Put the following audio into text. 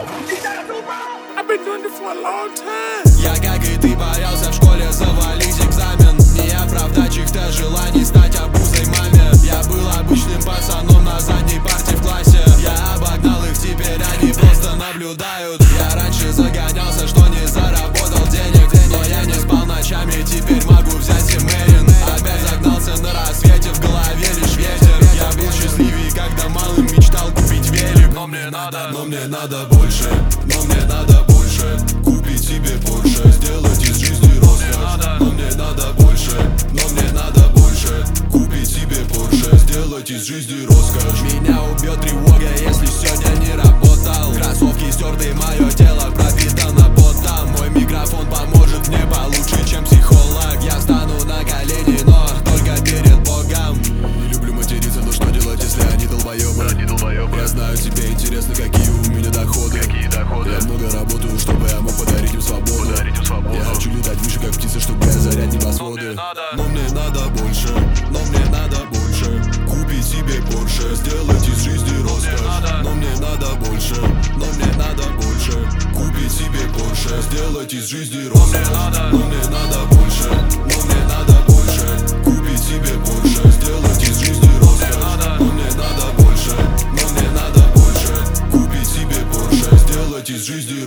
Я, как и ты, боялся в школе завалить экзамен, не оправдать чьих-то желаний, стать обузой маме. Я был обычным пацаном на задней парте в классе. Я обогнал их, теперь они просто наблюдают. Я раньше загонялся, что не заработал денег, но я не спал ночами, теперь могу взять и Мэрин. Опять загнался на рассвете, в голове лишь ветер. Я был счастливее, когда малым мечтал купить велик. Но мне надо больше, но мне надо больше. Купить себе Порше, сделать из жизни роскошь. Но мне надо больше, но мне надо больше. Купить себе Порше, сделать из жизни роскошь. Меня убьет тревога, если сегодня не работал. Кроссовки стерты, мое тело пропитано потом. Мой микрофон поможет мне получше, чем психолог. Я стану на колени, но только перед Богом. Не люблю материться, но что делать, если они долбоебы? Я знаю, тебе интересно, какие у меня доходы. Я много работаю, чтобы я мог подарить им свободу. Я хочу летать выше, как птица, чтобы озарять небосводы. Но мне надо больше, но мне надо больше. Купить себе Порше, сделать из жизни роскошь. Но мне надо больше, но мне надо больше. Купить себе Порше, сделать из жизни роскошь. Но мне надо больше, но мне надо больше. Купить себе Порше, сделать из жизни роскошь. Но мне надо больше, но мне надо больше. Купить себе Порше, сделать из жизни